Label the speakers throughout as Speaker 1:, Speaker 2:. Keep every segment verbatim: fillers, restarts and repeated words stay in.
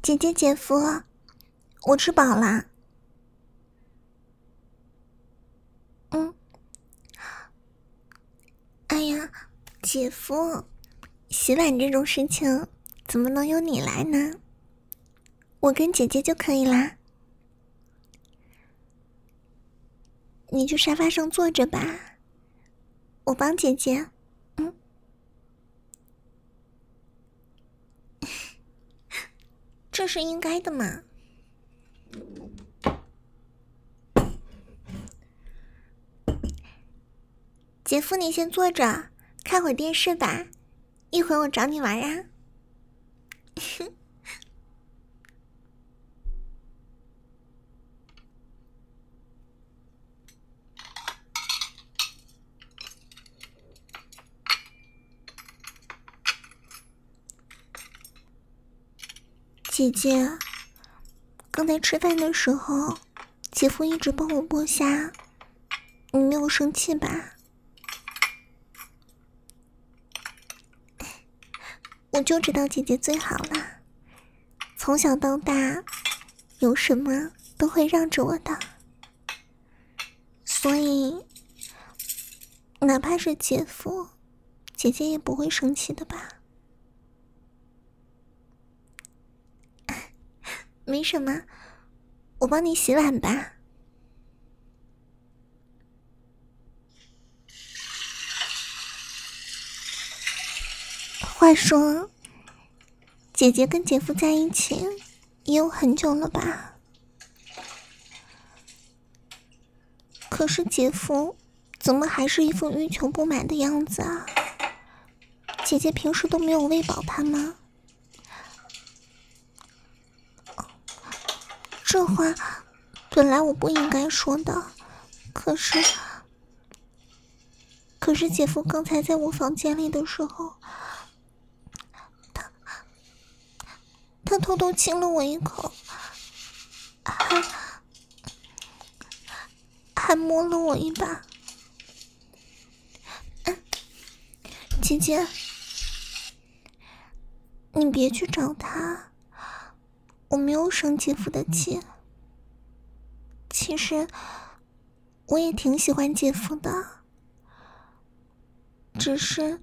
Speaker 1: 姐姐姐夫，我吃饱啦。嗯。哎呀，姐夫，洗碗这种事情怎么能由你来呢？我跟姐姐就可以啦。你去沙发上坐着吧，我帮姐姐。嗯。这是应该的嘛。姐夫，你先坐着，看会电视吧，一会儿我找你玩啊。姐姐，刚才吃饭的时候，姐夫一直帮我剥虾，你没有生气吧？我就知道姐姐最好了，从小到大，有什么都会让着我的，所以哪怕是姐夫，姐姐也不会生气的吧？没什么，我帮你洗碗吧。话说，姐姐跟姐夫在一起也有很久了吧？可是姐夫怎么还是一副欲求不满的样子啊？姐姐平时都没有喂饱他吗？这话本来我不应该说的，可是可是姐夫刚才在我房间里的时候，他他偷偷亲了我一口，还还摸了我一把。嗯，姐姐，你别去找他，我没有生姐夫的气。其实我也挺喜欢姐夫的，只是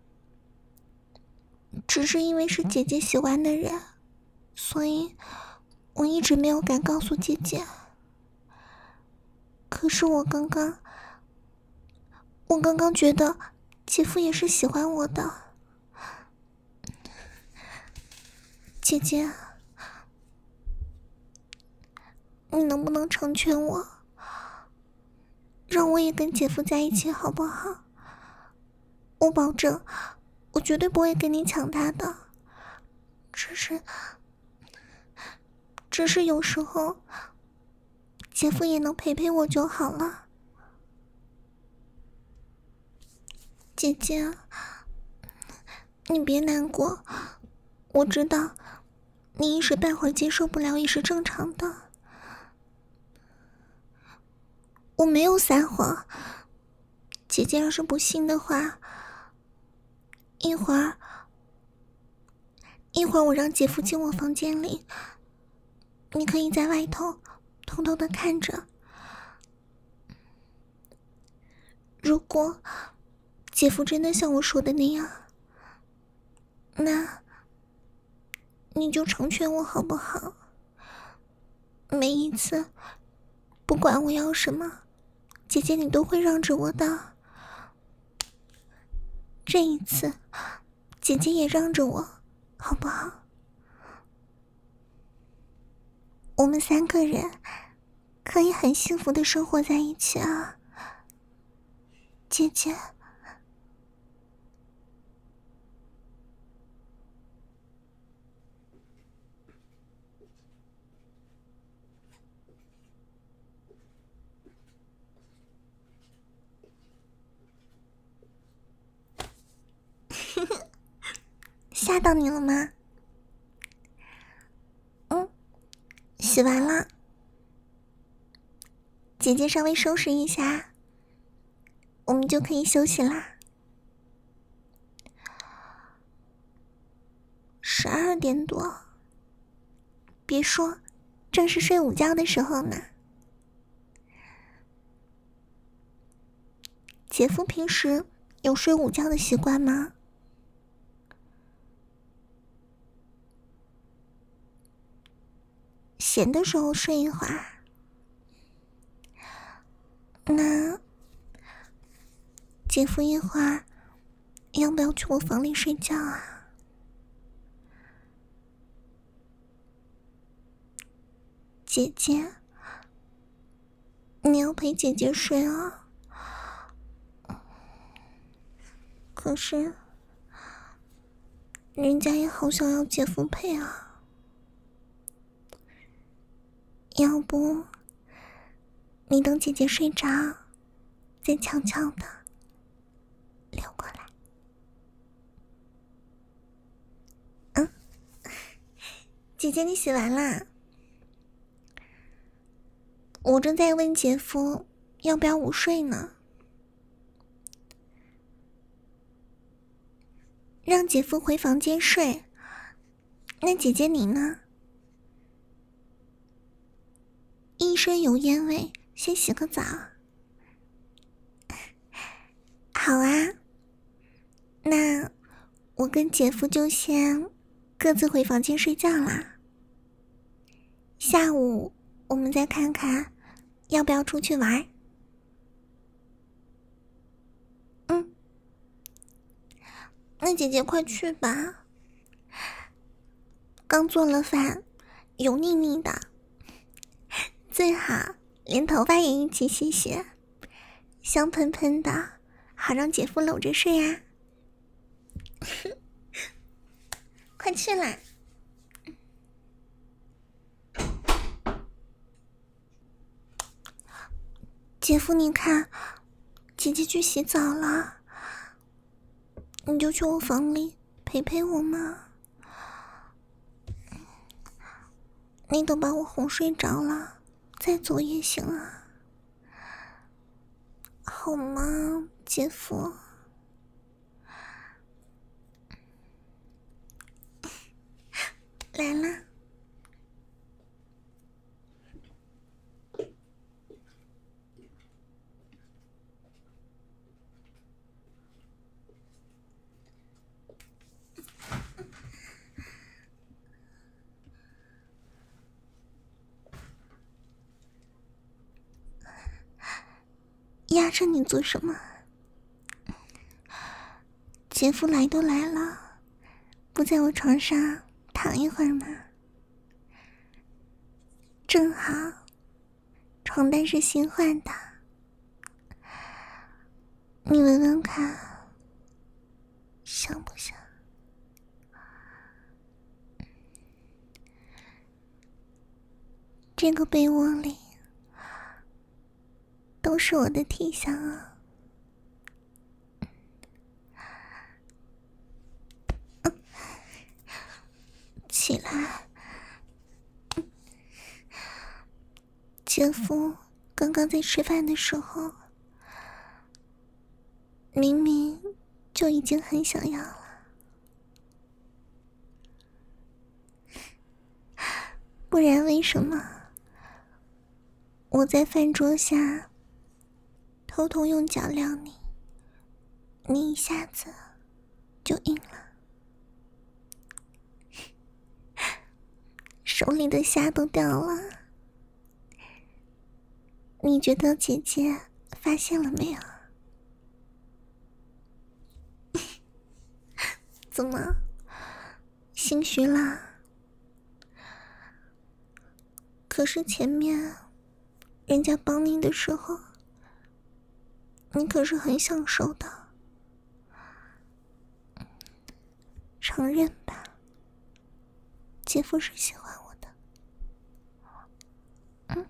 Speaker 1: 只是因为是姐姐喜欢的人，所以我一直没有敢告诉姐姐。可是我刚刚我刚刚觉得姐夫也是喜欢我的。姐姐，你能不能成全我，让我也跟姐夫在一起好不好？我保证我绝对不会跟你抢他的，只是只是有时候姐夫也能陪陪我就好了。姐姐，你别难过，我知道你一时半会儿接受不了也是正常的。我没有撒谎，姐姐要是不信的话，一会儿一会儿我让姐夫进我房间里，你可以在外头偷偷的看着。如果姐夫真的像我说的那样，那你就成全我好不好？每一次不管我要什么，姐姐你都会让着我的。这一次姐姐也让着我好不好？我们三个人可以很幸福的生活在一起啊，姐姐。吓到你了吗？嗯，洗完了，姐姐稍微收拾一下，我们就可以休息啦。十二点多， 别说，正是睡午觉的时候呢。姐夫平时有睡午觉的习惯吗？闲的时候睡一会儿。那姐夫一会儿要不要去我房里睡觉啊？姐姐，你要陪姐姐睡啊？可是人家也好想要姐夫陪啊。要不你等姐姐睡着，再悄悄的溜过来。嗯，姐姐你洗完啦？我正在问姐夫要不要午睡呢。让姐夫回房间睡，那姐姐你呢？一身油烟味，先洗个澡。好啊，那我跟姐夫就先各自回房间睡觉啦。下午我们再看看要不要出去玩。嗯，那姐姐快去吧。刚做了饭，油腻腻的，最好连头发也一起洗洗，香喷喷的，好让姐夫搂着睡啊。快去啦。姐夫你看，姐姐去洗澡了，你就去我房里陪陪我嘛。你等把我哄睡着了再走也行啊，好吗，姐夫？来啦。压着你做什么？姐夫来都来了，不在我床上躺一会儿吗？正好，床单是新换的，你闻闻看，香不香？这个被窝里都是我的体香啊。起来，姐夫刚刚在吃饭的时候，明明就已经很想要了。不然为什么我在饭桌下偷偷用脚撩你，你一下子就硬了？手里的虾都掉了，你觉得姐姐发现了没有？怎么心虚啦？可是前面人家帮你的时候，你可是很享受的，承认吧，姐夫是喜欢我的。嗯，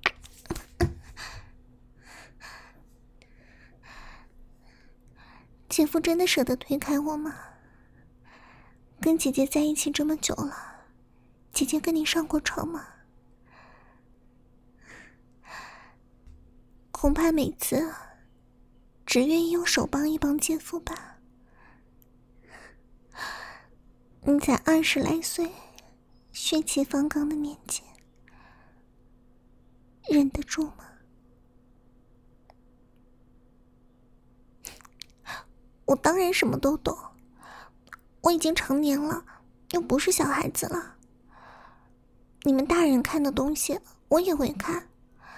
Speaker 1: 姐夫真的舍得推开我吗？跟姐姐在一起这么久了，姐姐跟你上过床吗？恐怕每次只愿意用手帮一帮姐夫吧。你才二十来岁， 血气方刚的面前，忍得住吗？我当然什么都懂，我已经成年了，又不是小孩子了。你们大人看的东西，我也会看。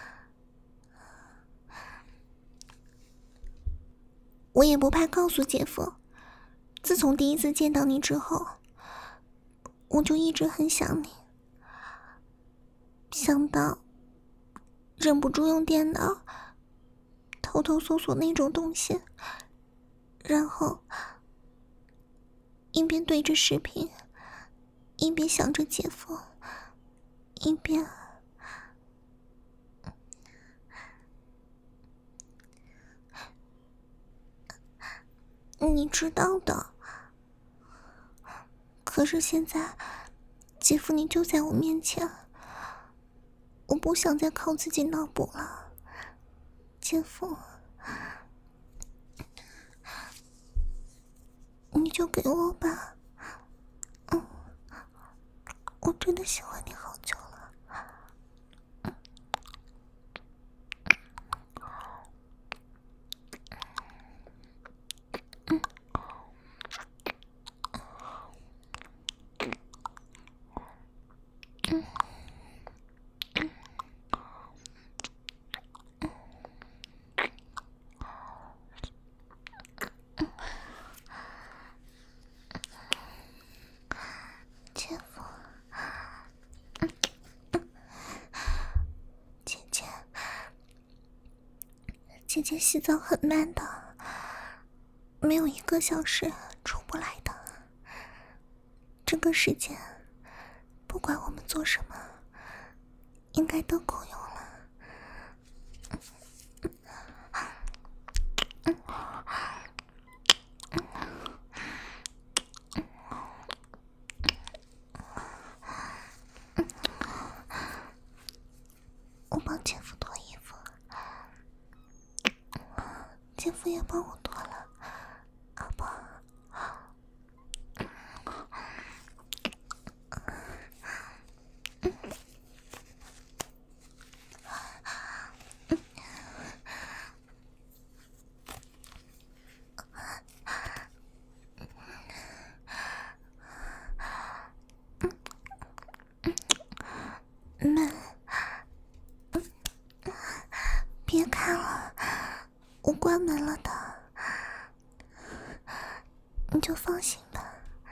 Speaker 1: 我也不怕告诉姐夫，自从第一次见到你之后，我就一直很想你，想到忍不住用电脑偷偷搜索那种东西，然后一边对着视频，一边想着姐夫，一边你知道的。可是现在姐夫你就在我面前，我不想再靠自己脑补了。姐夫，你就给我吧。嗯，我真的喜欢你好久了。姐夫，姐姐，姐姐洗澡很慢的，没有一个小时出不来的。这个时间，不管我们做什么，应该都够用了。我帮姐夫脱衣服，姐夫也帮我脱了，好不好？门，别看了，我关门了的，你就放心吧。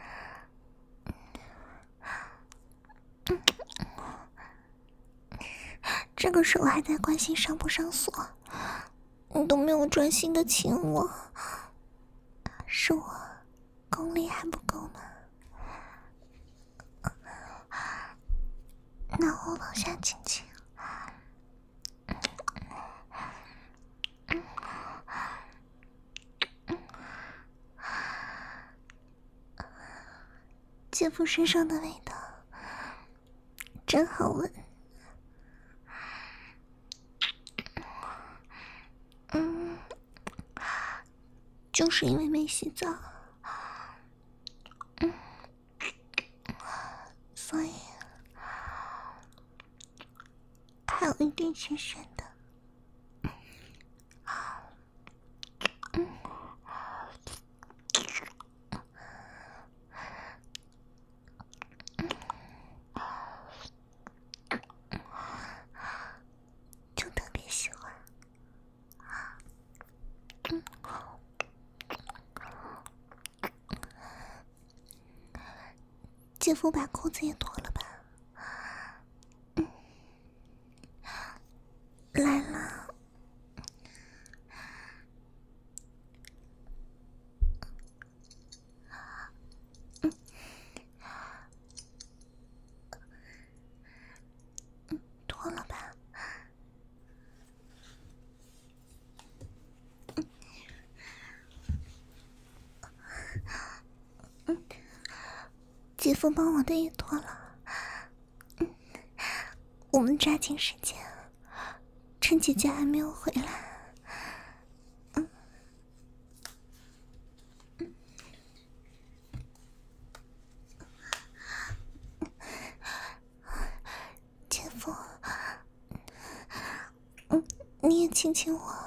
Speaker 1: 这个时候还在关心上不上锁，你都没有专心的亲我，是我功力还不够吗？那我往下亲亲。姐夫身上的味道真好闻。嗯，就是因为没洗澡，嗯，所以还有一点咸咸的。嗯，就特别喜欢。嗯，姐夫把裤子也脱了吧。嗯，来了。嗯，嗯，脱了吧。嗯，姐夫帮我的也脱了。嗯，我们抓紧时间，趁姐姐还没有回来。嗯， 你也亲亲我。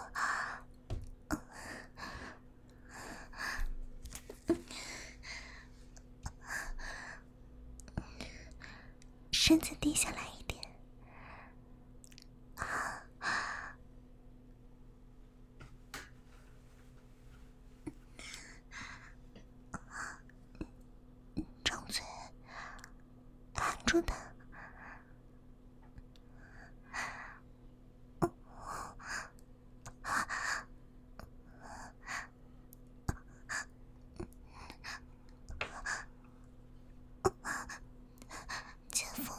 Speaker 1: 身子低下来一点。张嘴，含住它。姐夫，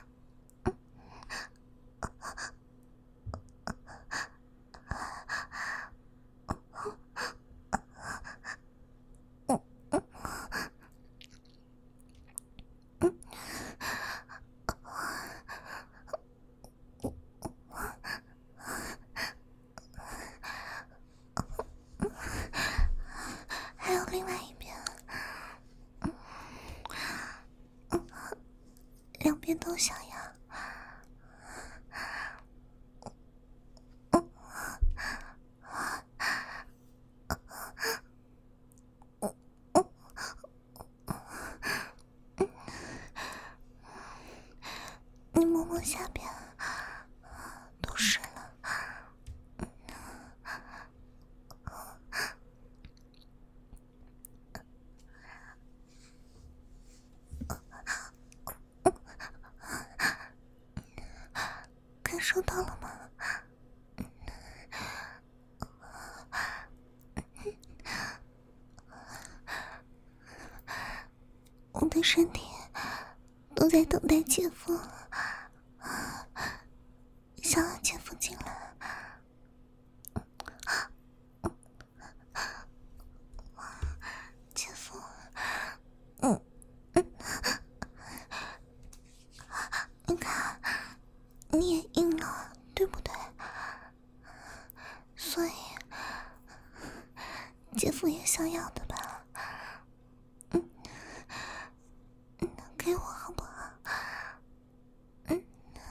Speaker 1: 还有另外一边，两边都想要。你摸摸下边，都湿了。感受到了吗？我的身体都在等待姐夫，想要姐夫进来。姐夫，嗯，你看，你也硬了，对不对？所以，姐夫也想要的吧？嗯，给我好不好？嗯，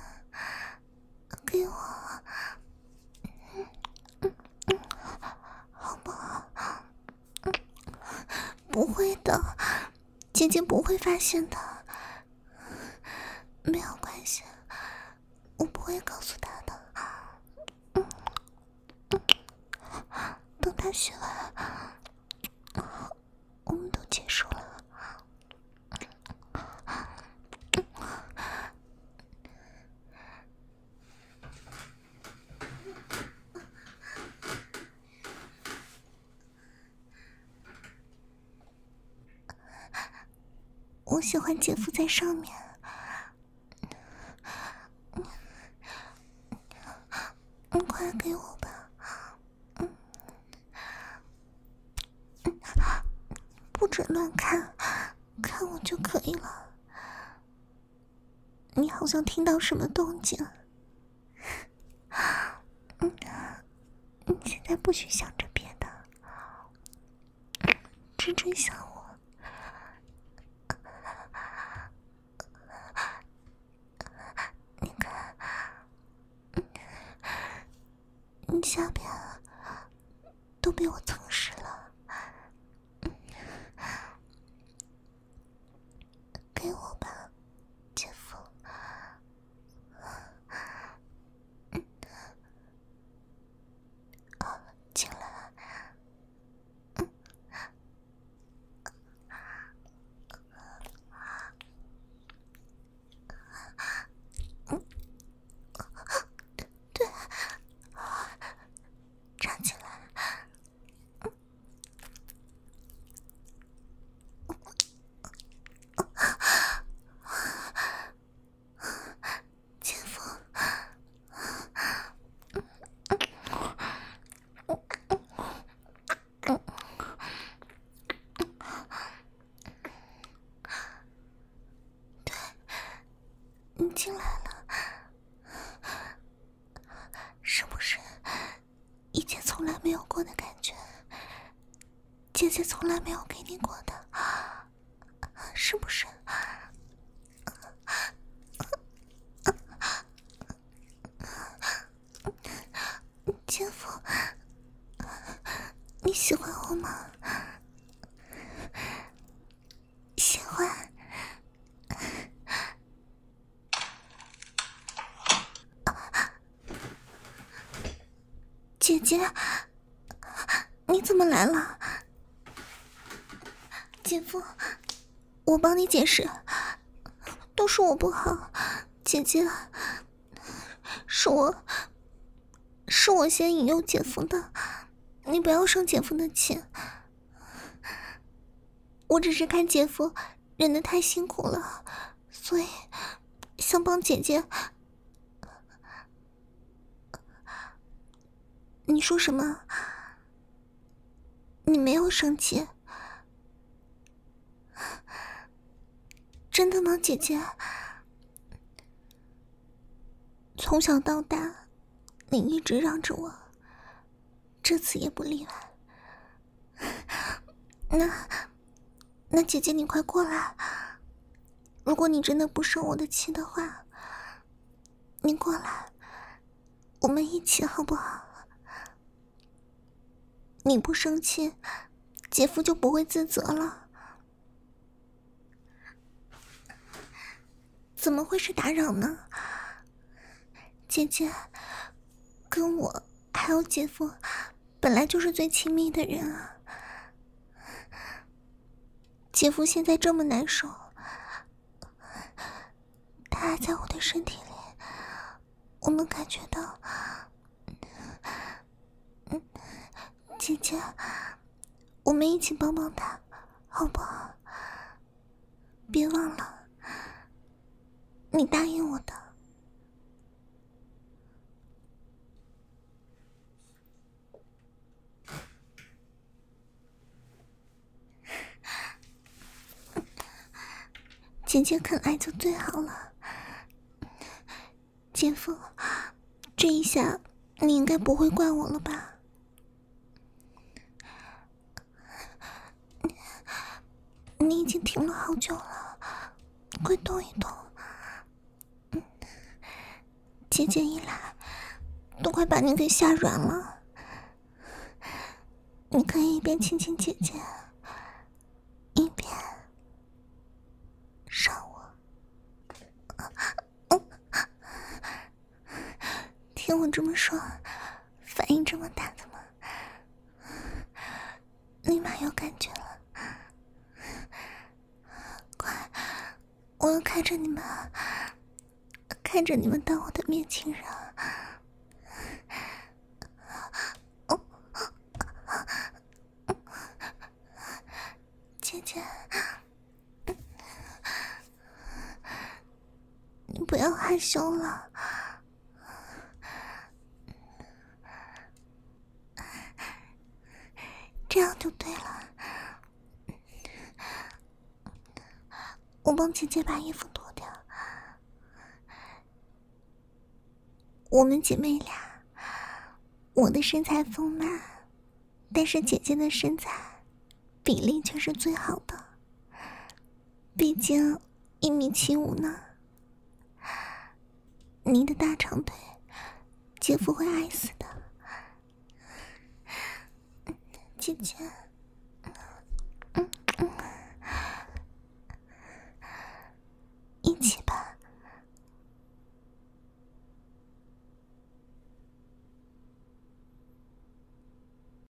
Speaker 1: 给我，嗯嗯，好不好？嗯，不会的，姐姐不会发现的，没有关系，我不会告诉她的。嗯嗯，等她学完，我们都结束了。我喜欢姐夫在上面，你快给我吧，嗯，不准乱看，看我就可以了。你好像听到什么动静，嗯，你现在不许想着别的，只准想我。你看，你下边都被我蹭湿了，给我吧，姐夫。啊，进来。嗯。嗯。对，站起来。嗯。姐夫。对，你进来了，是不是以前从来没有过的感觉？姐姐从来没有给你过的，是不是？ 姐姐，你怎么来了？姐夫，我帮你解释，都是我不好，姐姐，是我，是我先引诱姐夫的，你不要生姐夫的气。我只是看姐夫忍得太辛苦了，所以想帮姐姐。你说什么？你没有生气？真的吗，姐姐？从小到大，你一直让着我，这次也不例外。那，那姐姐你快过来，如果你真的不生我的气的话，你过来，我们一起好不好？你不生气，姐夫就不会自责了。怎么会是打扰呢？姐姐，跟我还有姐夫本来就是最亲密的人啊。姐夫现在这么难受，他还在我的身体里，我能感觉到。嗯，姐姐，我们一起帮帮他，好不好？别忘了，你答应我的。姐姐肯爱就最好了。姐夫，这一下你应该不会怪我了吧？你已经停了好久了，快动一动。嗯，姐姐一来，都快把你给吓软了。你可以一边亲亲姐姐，一边上我。嗯，听我这么说，反应这么大的吗？立马有感觉了。快，我要看着你们，看着你们当我的面亲人。哦，姐姐，你不要害羞了。这样就对了。我帮姐姐把衣服脱掉。我们姐妹俩，我的身材丰满，但是姐姐的身材比例却是最好的，毕竟一米七五呢。你的大长腿，姐夫会爱死的。姐姐。